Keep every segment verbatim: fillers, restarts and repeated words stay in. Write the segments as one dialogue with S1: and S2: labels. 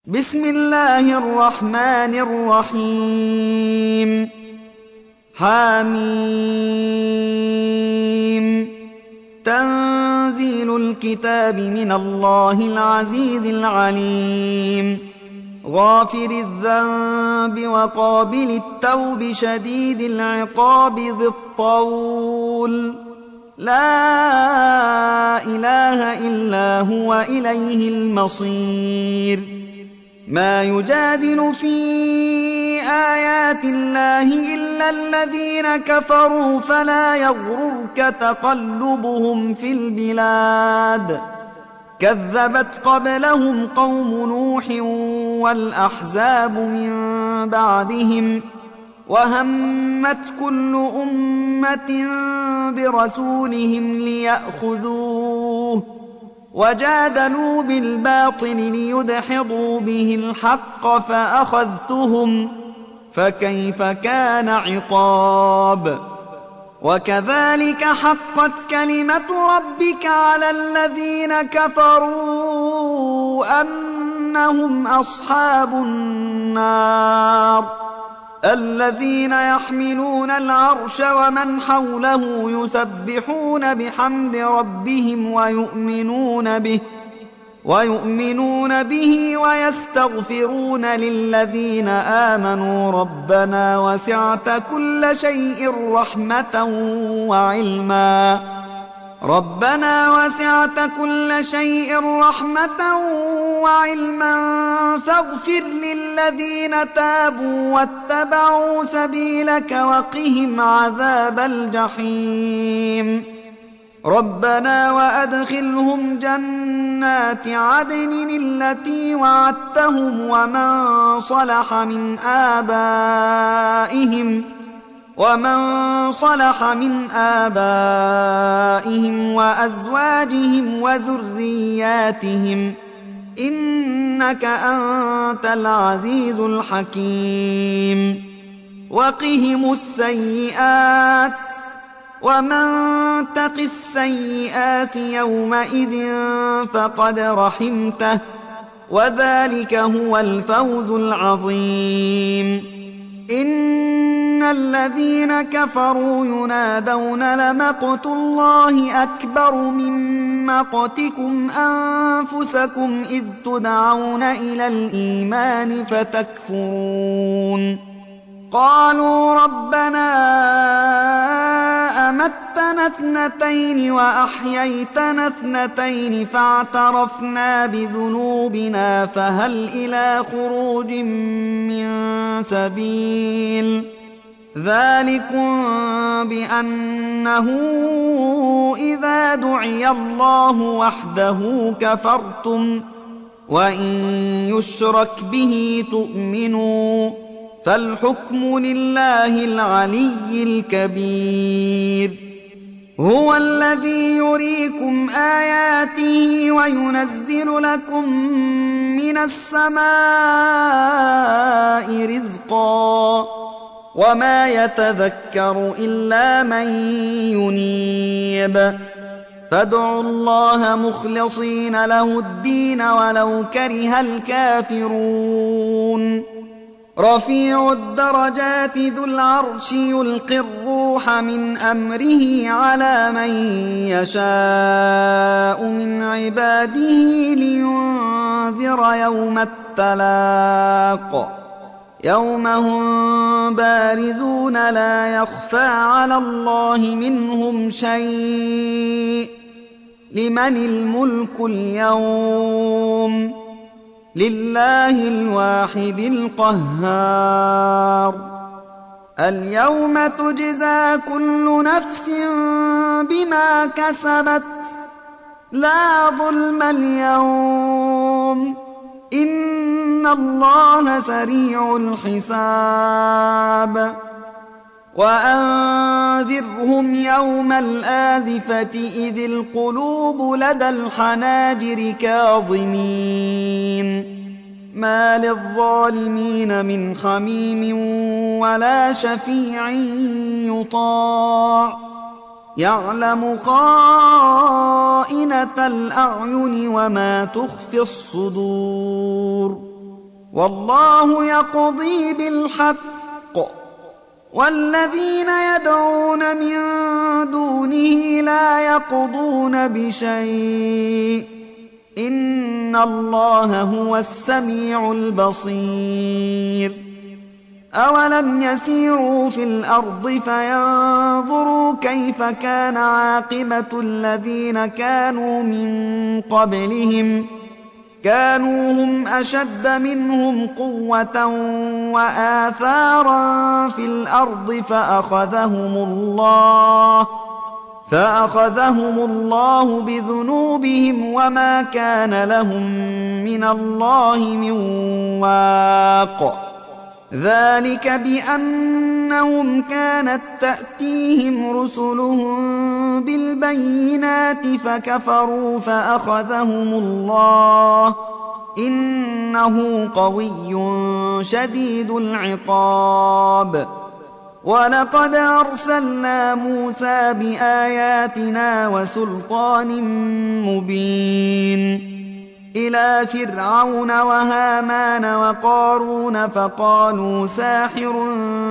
S1: بسم الله الرحمن الرحيم. حميم. تنزيل الكتاب من الله العزيز العليم. غافر الذنب وقابل التوب شديد العقاب ذي الطول، لا إله إلا هو إليه المصير. ما يجادل في آيات الله إلا الذين كفروا فلا يغررك تقلبهم في البلاد. كذبت قبلهم قوم نوح والأحزاب من بعدهم، وهمت كل أمة برسولهم ليأخذوه، وجادلوا بالباطل ليدحضوا به الحق فأخذتهم، فكيف كان عقاب. وكذلك حقت كلمة ربك على الذين كفروا أنهم أصحاب النار. الذين يحملون العرش ومن حوله يسبحون بحمد ربهم ويؤمنون به ويؤمنون به ويستغفرون للذين آمنوا ربنا وسعت كل شيء رحمة وعلما ربنا وسعت كل شيء رحمة وعلما فاغفر للذين تابوا واتبعوا سبيلك وقهم عذاب الجحيم. ربنا وأدخلهم جنات عدن التي وعدتهم ومن صلح من آبائهم ومن صلح من آبائهم وأزواجهم وذرياتهم إنك أنت العزيز الحكيم. وقهم السيئات ومن تق السيئات يومئذ فقد رحمته، وذلك هو الفوز العظيم. إن الذين كفروا ينادون لمقت الله أكبر من مقتكم أنفسكم إذ تدعون إلى الإيمان فتكفرون. قالوا ربنا أمتنا اثنتين وأحييتنا اثنتين فاعترفنا بذنوبنا فهل إلى خروج من سبيل. ذلكم بأنه إذا دعي الله وحده كفرتم وإن يشرك به تؤمنوا، فالحكم لله العلي الكبير. هو الذي يريكم آياته وينزل لكم من السماء رزقا، وما يتذكر إلا من ينيب. فادعوا الله مخلصين له الدين ولو كره الكافرون. رفيع الدرجات ذو العرش يلقي الروح من أمره على من يشاء من عباده لينذر يوم التلاق، يوم هم بارزون لا يخفى على الله منهم شيء. لمن الملك اليوم؟ لله الواحد القهار. اليوم تجزى كل نفس بما كسبت، لا ظلم اليوم، إن الله سريع الحساب. وأنذرهم يوم الآزفة إذ القلوب لدى الحناجر كاظمين، ما للظالمين من حميم ولا شفيع يطاع. يعلم خائنة الأعين وما تخفي الصدور والله يقضي بالحق والذين يدعون من دونه لا يقضون بشيء إن الله هو السميع البصير أولم يسيروا في الأرض فينظروا كيف كان عاقبة الذين كانوا من قبلهم كانوا هم أشد منهم قوة وآثارا في الأرض فأخذهم الله فأخذهم الله بذنوبهم وما كان لهم من الله من واق ذلك بأنهم كانت تأتيهم رسلهم بالبينات فكفروا فأخذهم الله إنه قوي شديد العقاب ولقد أرسلنا موسى بآياتنا وسلطان مبين إلى فرعون وهامان وقارون فقالوا ساحر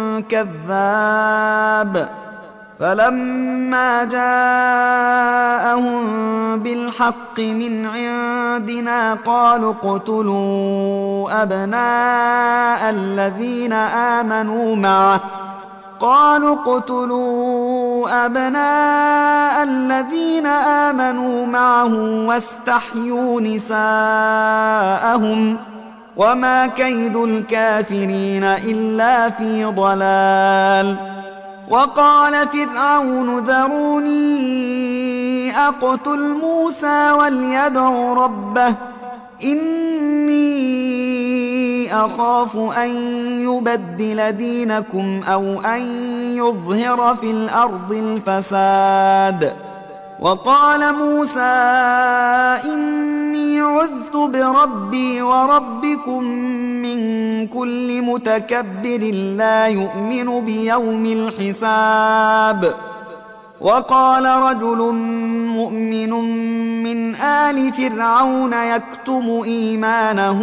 S1: كذاب فلما جاءهم بالحق من عندنا قالوا اقتلوا أبناء الذين آمنوا معه قالوا اقتلوا أبناء الذين آمنوا معه واستحيوا نساءهم وما كيد الكافرين إلا في ضلال وقال فرعون ذروني أقتل موسى وليدع ربه إني أخاف أن يبدل دينكم أو أن يظهر في الأرض الفساد وقال موسى إني عذت بربي وربكم من كل متكبر لا يؤمن بيوم الحساب وقال رجل مؤمن من آل فرعون يكتم إيمانه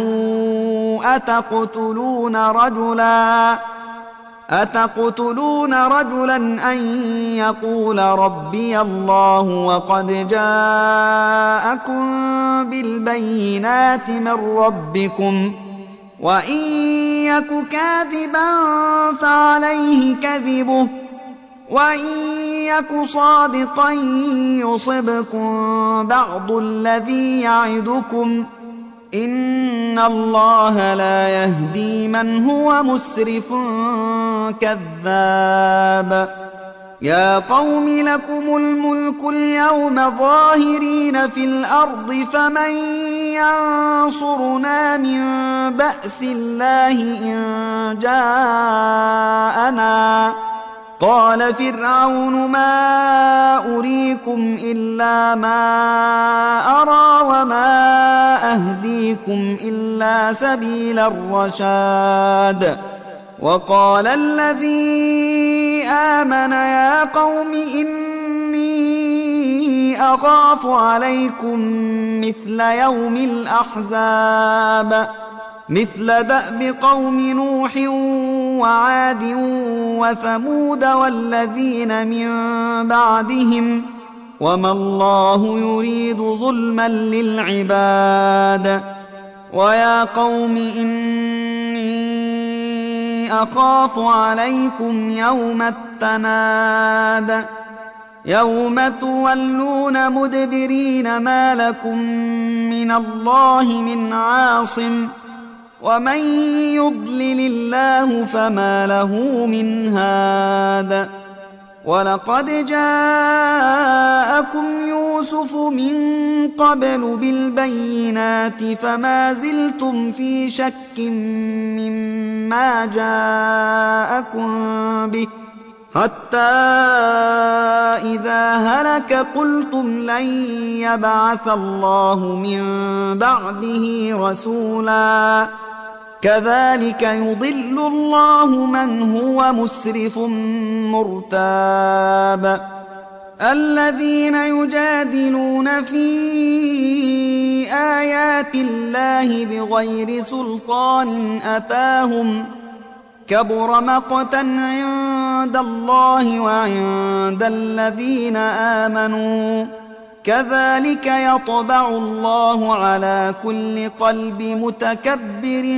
S1: أتقتلون رجلا أتقتلون رجلا أن يقول ربي الله وقد جاءكم بالبينات من ربكم وإن يك كاذبا فعليه كذبه وإن يك صادقا يصبكم بعض الذي يعدكم إن الله لا يهدي من هو مسرف كذاب يا قوم لكم الملك اليوم ظاهرين في الأرض فمن ينصرنا من بأس الله إن جاءنا قال فرعون ما أريكم إلا ما أرى وما أهديكم إلا سبيل الرشاد وقال الذي آمن يا قوم إني أخاف عليكم مثل يوم الأحزاب مثل دأب قوم نوح وعاد وثمود والذين من بعدهم وما الله يريد ظلما للعباد ويا قوم إني أخاف عليكم يوم التناد يوم تولون مدبرين ما لكم من الله من عاصم ومن يضلل الله فما له من هاد ولقد جاءكم يوسف من قبل بالبينات فما زلتم في شك مما جاءكم به حتى إذا هلك قلتم لن يبعث الله من بعده رسولا كذلك يضل الله من هو مسرف مرتاب الذين يجادلون في آيات الله بغير سلطان أتاهم كبر مقتا عند الله وعند الذين آمنوا كذلك يطبع الله على كل قلب متكبر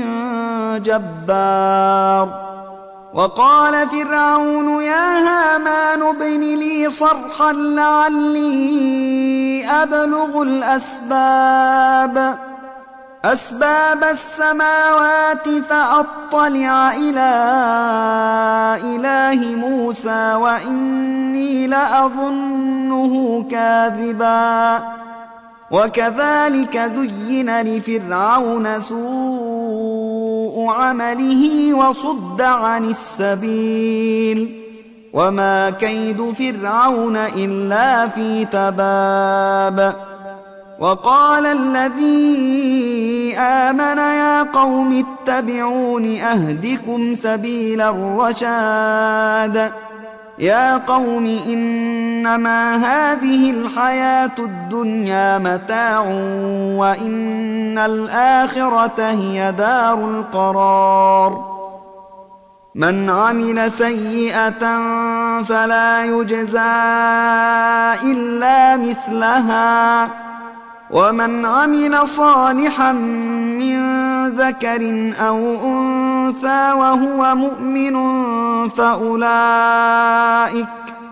S1: جبار. وقال فرعون يا هامان ابن لي صرحا لعلي أبلغ الأسباب أسباب السماوات فأطلع إلى إله موسى وإني لأظنه كاذبا. وكذلك زين لفرعون سوء عمله وصد عن السبيل وما كيد فرعون إلا في تباب. وقال الذي آمن يا قوم اتبعون أهدكم سبيل الرشاد. يا قوم إنما هذه الحياة الدنيا متاع وإن الآخرة هي دار القرار. من عمل سيئة فلا يجزى إلا مثلها ومن عمل صالحا من ذكر أو أنثى وهو مؤمن فأولئك,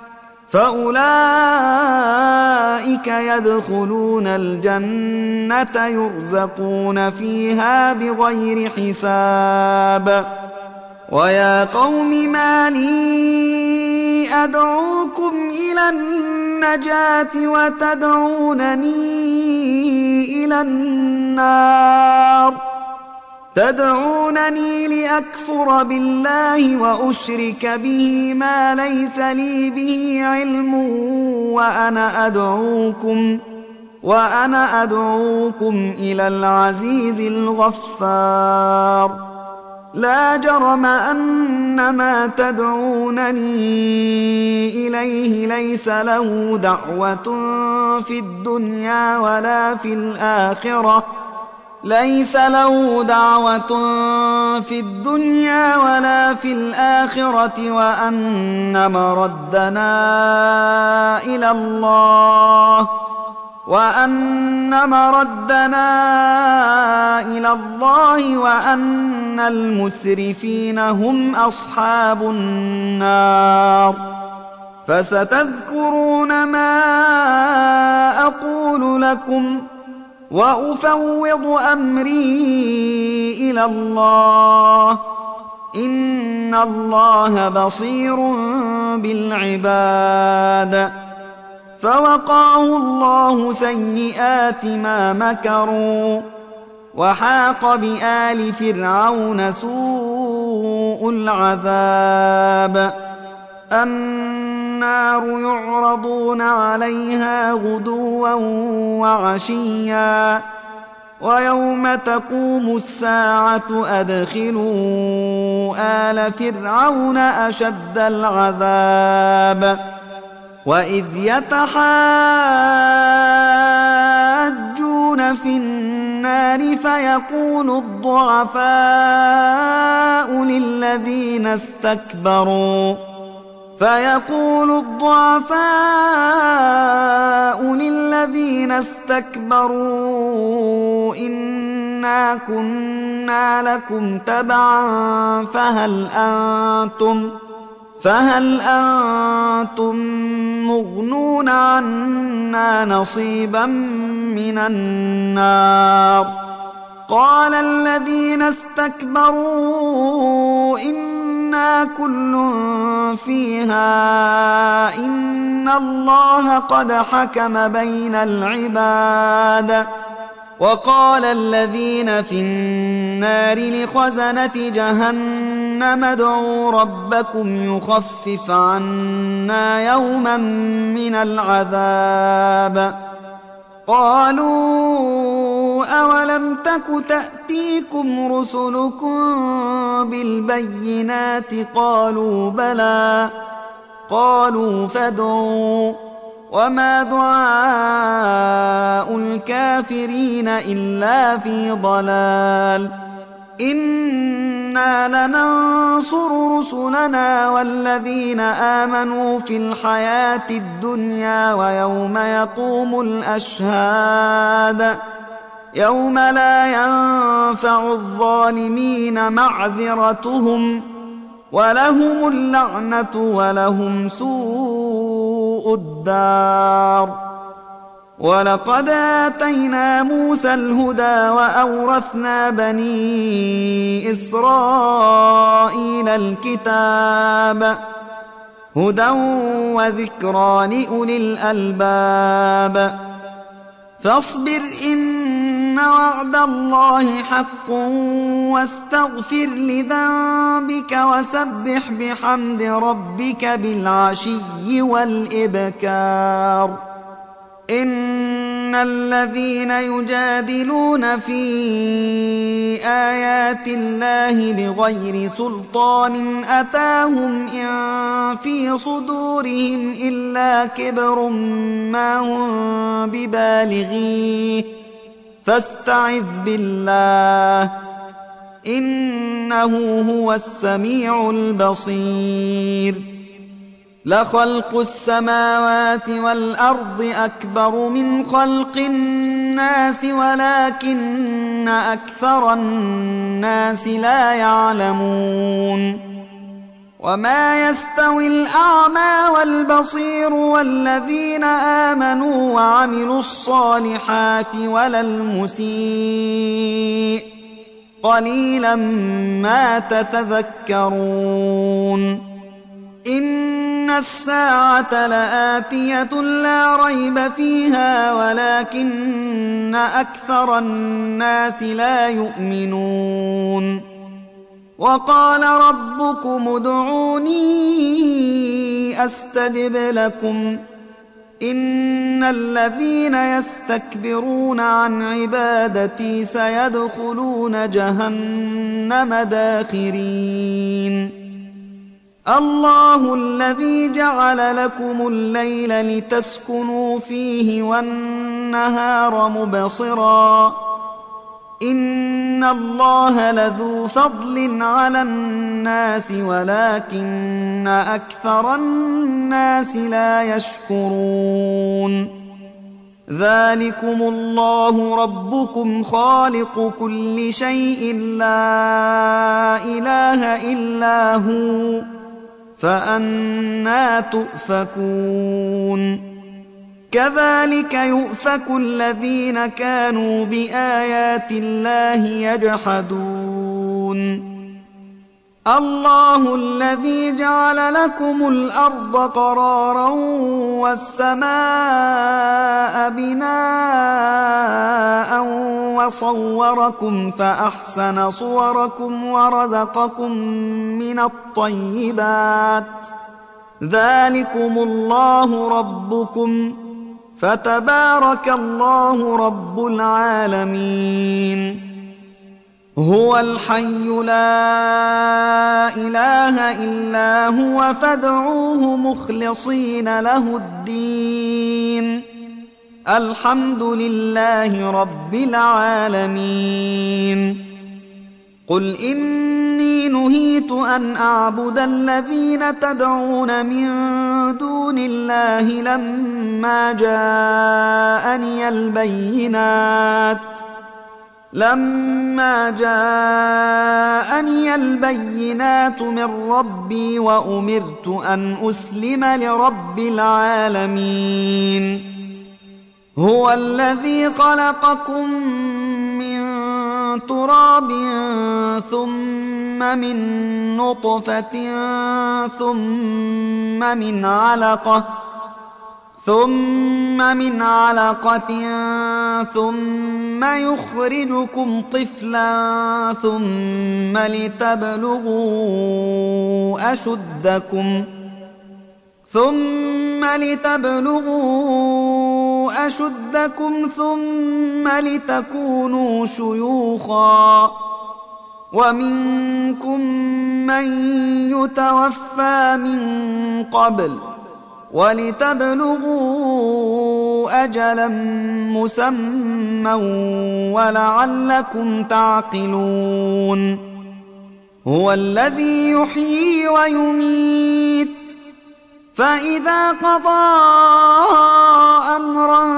S1: فأولئك يدخلون الجنة يرزقون فيها بغير حساب. ويا قوم ما لي أدعوكم إلى النجاة وتدعونني إلى النار تدعونني لأكفر بالله وأشرك به ما ليس لي به علم وأنا أدعوكم وأنا أدعوكم إلى العزيز الغفار. لا جرم أن ما تدعونني إليه ليس له دعوة في الدنيا ولا في الآخرة ليس له دعوة في الدنيا ولا في الآخرة وأن مردنا إلى الله وأن مردنا إلى الله وأن المسرفين هم أصحاب النار. فستذكرون ما أقول لكم وأفوض أمري إلى الله إن الله بصير بالعباد. فوقاه الله سيئات ما مكروا وحاق بآل فرعون سوء العذاب. النار يعرضون عليها غدوا وعشيا ويوم تقوم الساعة أدخلوا آل فرعون أشد العذاب. وإذ يتحاجون في النار فيقول الضعفاء للذين استكبروا فيقول الضعفاء للذين استكبروا إنا كنا لكم تبعا فهل أنتم فهل أنتم مغنون عنا نصيبا من النار. قال الذين استكبروا إنا كل فيها إن الله قد حكم بين العباد. وقال الذين في النار لخزنة جهنم ادعوا ربكم يخفف عنا يوما من العذاب. قالوا أولم تك تأتيكم رسلكم بالبينات قالوا بلى قالوا فادعوا وما دعاء الكافرين إلا في ضلال إنا لننصر رسلنا والذين آمنوا في الحياة الدنيا ويوم يقوم الأشهاد يوم لا ينفع الظالمين معذرتهم ولهم اللعنة ولهم سوء الدار. ولقد آتينا موسى الهدى وأورثنا بني إسرائيل الكتاب هدى وذكرى لأولي الألباب. فاصبر إن وعد الله حق واستغفر لذنبك وسبح بحمد ربك بالعشي والإبكار. إن الذين يجادلون في آيات الله بغير سلطان أتاهم إن في صدورهم إلا كبر ما هم ببالغيه فاستعذ بالله إنه هو السميع البصير. لخلق السماوات والأرض أكبر من خلق الناس ولكن أكثر الناس لا يعلمون. وما يستوي الأعمى والبصير والذين آمنوا وعملوا الصالحات ولا المسيء قليلا ما تتذكرون. إن الساعة لآتية لا ريب فيها ولكن أكثر الناس لا يؤمنون. وقال ربكم ادعوني أستجب لكم إن الذين يستكبرون عن عبادتي سيدخلون جهنم داخرين. الله الذي جعل لكم الليل لتسكنوا فيه والنهار مبصرا إن الله لذو فضل على الناس ولكن أكثر الناس لا يشكرون. ذلكم الله ربكم خالق كل شيء لا إله إلا هو فأنى تؤفكون. كذلك يؤفك الذين كانوا بآيات الله يجحدون. الله الذي جعل لكم الأرض قرارا والسماء بناء وصوركم فأحسن صوركم ورزقكم من الطيبات ذلكم الله ربكم فتبارك الله رب العالمين. هو الحي لا إله إلا هو فادعوه مخلصين له الدين الحمد لله رب العالمين. قل إني نهيت أن أعبد الذين تدعون من دون الله لما جاءني البينات لما جاءني البينات من ربي وأمرت أن أسلم لرب العالمين. هو الذي خلقكم من تراب ثم من نطفة ثم من علقة ثم من علقة ثم يخرجكم طفلا ثم لتبلغوا أشدكم ثم لتبلغوا أشدكم ثم لتكونوا شيوخا ومنكم من يتوفى من قبل ولتبلغوا أجلا مسمى ولعلكم تعقلون. هو الذي يحيي ويميت، فإذا قضى أمرا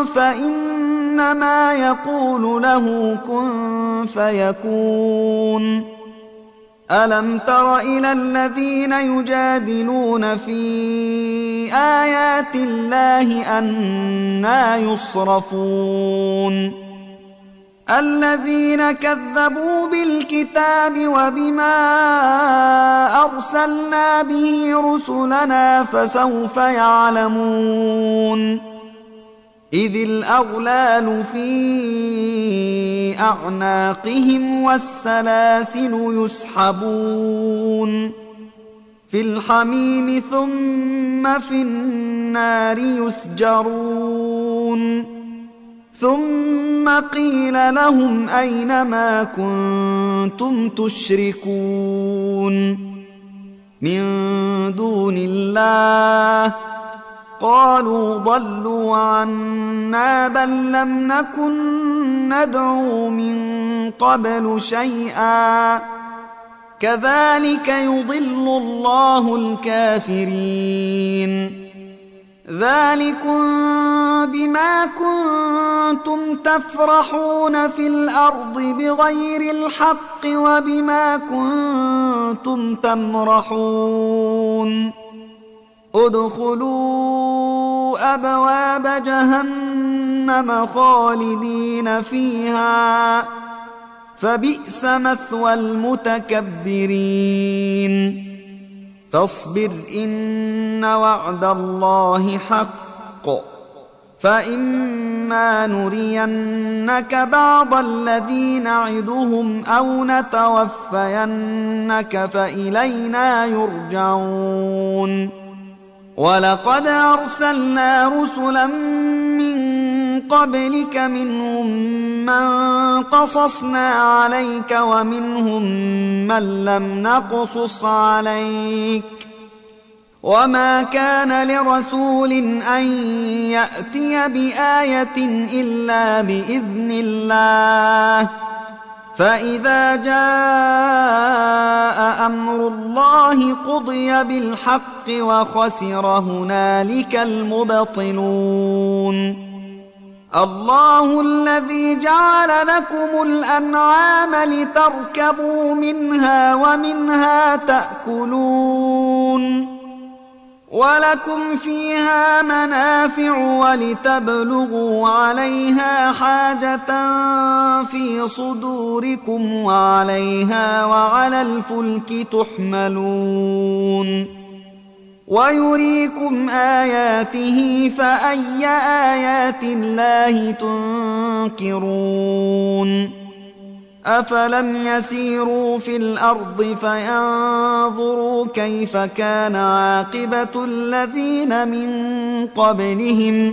S1: فإنما يقول له كن فيكون. ألم تر إلى الذين يجادلون في آيات الله أنى يصرفون؟ الذين كذبوا بالكتاب وبما أرسلنا به رسلنا فسوف يعلمون. إذ الأغلال في أعناقهم والسلاسل يسحبون في الحميم ثم في النار يسجرون. ثم قيل لهم أين ما كنتم تشركون من دون الله؟ قالوا ضلوا عنا بل لم نكن ندعو من قبل شيئا كذلك يضل الله الكافرين. ذلكم بما كنتم تفرحون في الأرض بغير الحق وبما كنتم تمرحون. ادخلوا أبواب جهنم خالدين فيها فبئس مثوى المتكبرين. فاصبر إن وعد الله حق، فإما نرينك بعض الذي نعدهم أو نتوفينك فإلينا يرجعون. ولقد أرسلنا رسلا من قبلك منهم من قصصنا عليك ومنهم من لم نقصص عليك، وما كان لرسول أن يأتي بآية إلا بإذن الله. فإذا جاء أمر الله قضي بالحق وخسر هنالك المبطلون. الله الذي جعل لكم الأنعام لتركبوا منها ومنها تأكلون ولكم فيها منافع ولتبلغوا عليها حاجة في صدوركم وعليها وعلى الفلك تحملون. ويريكم آياته فأي آيات الله تنكرون. أفلم يسيروا في الأرض فينظروا كيف كان عاقبة الذين من قبلهم؟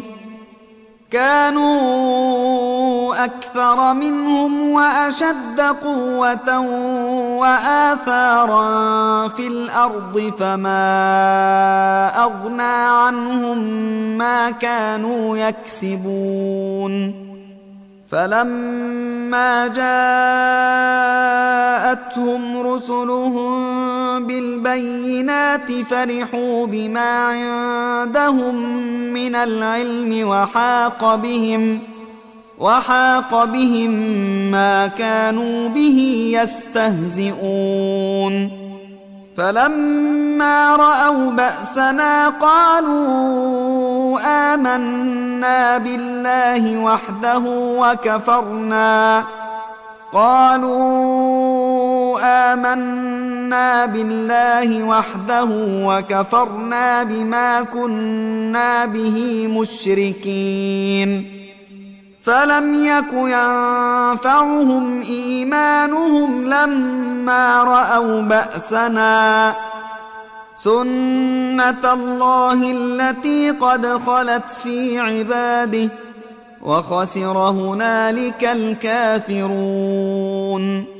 S1: كانوا أكثر منهم وأشد قوة وآثارا في الأرض فما أغنى عنهم ما كانوا يكسبون. فلما جاءتهم رسلهم بالبينات فرحوا بما عندهم من العلم وحاق بهم وحاق بهم ما كانوا به يستهزئون. فلما رأوا بأسنا قالوا آمنا بالله وحده وكفرنا قالوا آمنا بالله وحده وكفرنا بما كنا به مشركين. فلم يك ينفعهم إيمانهم لما رأوا بأسنا سنة الله التي قد خلت في عباده وخسر هنالك الكافرون.